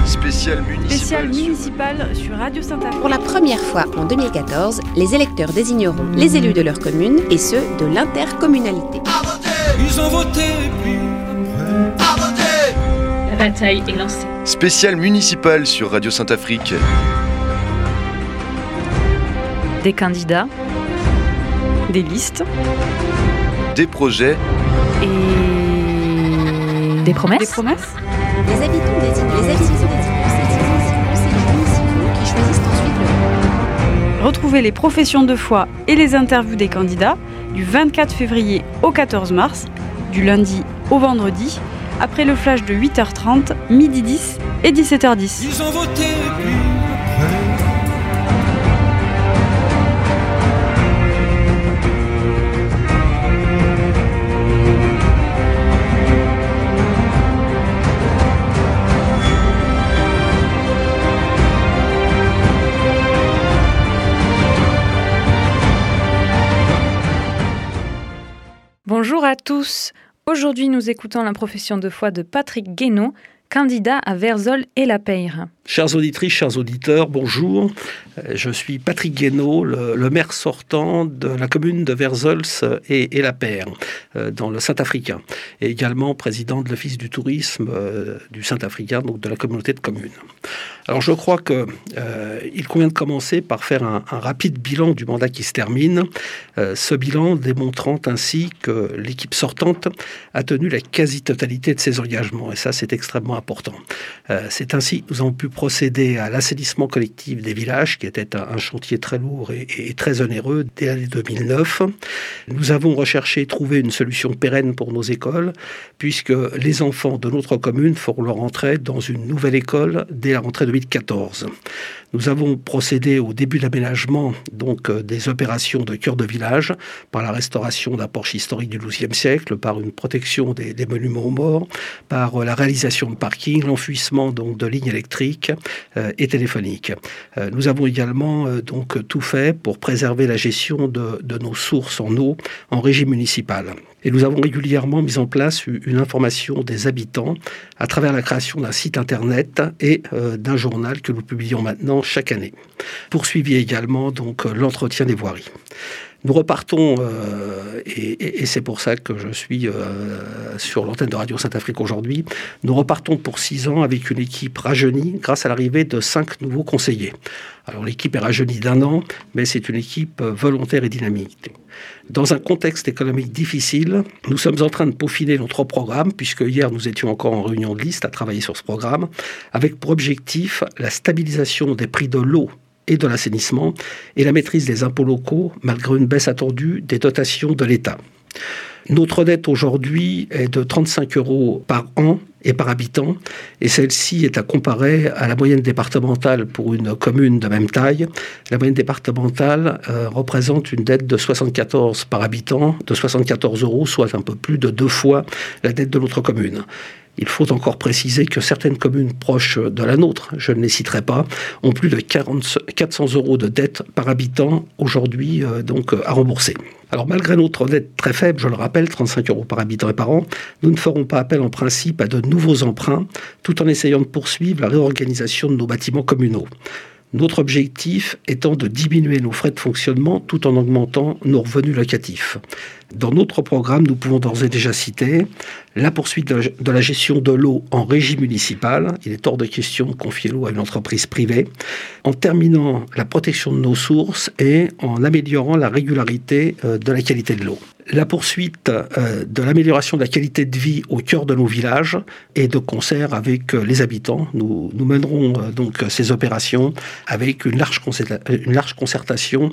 Spécial municipal sur Radio Saint-Afrique. Pour la première fois en 2014, les électeurs désigneront les élus de leur commune et ceux de l'intercommunalité. Ils ont voté, puis la bataille est lancée. Spécial municipal sur Radio Saint-Afrique. Des candidats, des listes, des projets et des promesses. Les habitants désignent les conseillers municipaux qui choisissent ensuite le... Retrouvez les professions de foi et les interviews des candidats du 24 février au 14 mars, du lundi au vendredi, après le flash de 8h30, midi 10 et 17h10. ils ont voté, puis Bonjour à tous. Aujourd'hui, nous écoutons la profession de foi de Patrick Guénaud, candidat à Verzolles et La Peyre. Chères auditrices, chers auditeurs, bonjour. Je suis Patrick Guénaud, le maire sortant de la commune de Verzolles et La Peyre, dans le Saint-Africain, et également président de l'Office du tourisme du Saint-Africain, donc de la communauté de communes. Alors je crois qu'il convient de commencer par faire un rapide bilan du mandat qui se termine, ce bilan démontrant ainsi que l'équipe sortante a tenu la quasi-totalité de ses engagements, et ça c'est extrêmement important. C'est ainsi que nous avons pu procéder à l'assainissement collectif des villages, qui était un chantier très lourd et très onéreux dès l'année 2009. Nous avons recherché et trouvé une solution pérenne pour nos écoles, puisque les enfants de notre commune feront leur entrée dans une nouvelle école dès la rentrée 2014. Nous avons procédé au début d'aménagement des opérations de cœur de village par la restauration d'un porche historique du XIIe siècle, par une protection des monuments aux morts, par la réalisation de parkings, l'enfouissement de lignes électriques et téléphoniques. Nous avons également tout fait pour préserver la gestion de nos sources en eau en régime municipal. Et nous avons régulièrement mis en place une information des habitants à travers la création d'un site internet et d'un journal que nous publions maintenant chaque année. Poursuivi également l'entretien des voiries. Nous repartons, et c'est pour ça que je suis sur l'antenne de Radio Saint-Afrique aujourd'hui, nous repartons pour 6 ans avec une équipe rajeunie grâce à l'arrivée de 5 nouveaux conseillers. Alors l'équipe est rajeunie d'1 an, mais c'est une équipe volontaire et dynamique. Dans un contexte économique difficile, nous sommes en train de peaufiner notre programme, puisque hier nous étions encore en réunion de liste à travailler sur ce programme, avec pour objectif la stabilisation des prix de l'eau et de l'assainissement et la maîtrise des impôts locaux, malgré une baisse attendue des dotations de l'État. Notre dette aujourd'hui est de 35 € par an et par habitant, et celle-ci est à comparer à la moyenne départementale pour une commune de même taille. La moyenne départementale représente une dette de 74 par habitant, de 74 €, soit un peu plus de 2 fois la dette de notre commune. Il faut encore préciser que certaines communes proches de la nôtre, je ne les citerai pas, ont plus de 400 € de dette par habitant aujourd'hui à rembourser. Alors malgré notre dette très faible, je le rappelle, 35 € par habitant et par an, nous ne ferons pas appel en principe à de nouveaux emprunts, tout en essayant de poursuivre la réorganisation de nos bâtiments communaux. Notre objectif étant de diminuer nos frais de fonctionnement tout en augmentant nos revenus locatifs. Dans notre programme, nous pouvons d'ores et déjà citer la poursuite de la gestion de l'eau en régie municipale. Il est hors de question de confier l'eau à une entreprise privée. En terminant la protection de nos sources et en améliorant la régularité de la qualité de l'eau. La poursuite de l'amélioration de la qualité de vie au cœur de nos villages et de concert avec les habitants. Nous mènerons ces opérations avec une large concertation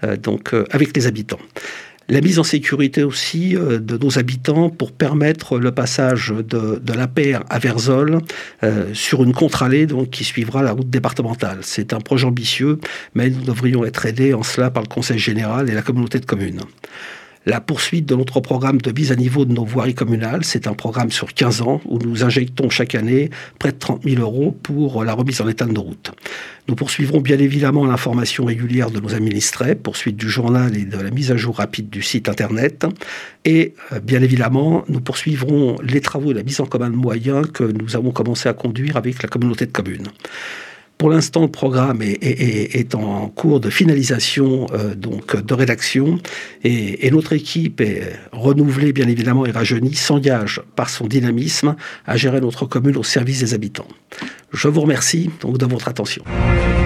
avec les habitants. La mise en sécurité aussi de nos habitants pour permettre le passage de La Peyre à Verzolles sur une contre-allée qui suivra la route départementale. C'est un projet ambitieux, mais nous devrions être aidés en cela par le Conseil général et la communauté de communes. la poursuite de notre programme de mise à niveau de nos voiries communales. C'est un programme sur 15 ans où nous injectons chaque année près de 30 000 € pour la remise en état de nos routes. Nous poursuivrons bien évidemment l'information régulière de nos administrés, poursuite du journal et de la mise à jour rapide du site internet. Et bien évidemment, nous poursuivrons les travaux et la mise en commun de moyens que nous avons commencé à conduire avec la communauté de communes. Pour l'instant, le programme est en cours de finalisation, donc de rédaction, et notre équipe est renouvelée, bien évidemment, et rajeunie, s'engage par son dynamisme à gérer notre commune au service des habitants. Je vous remercie donc de votre attention.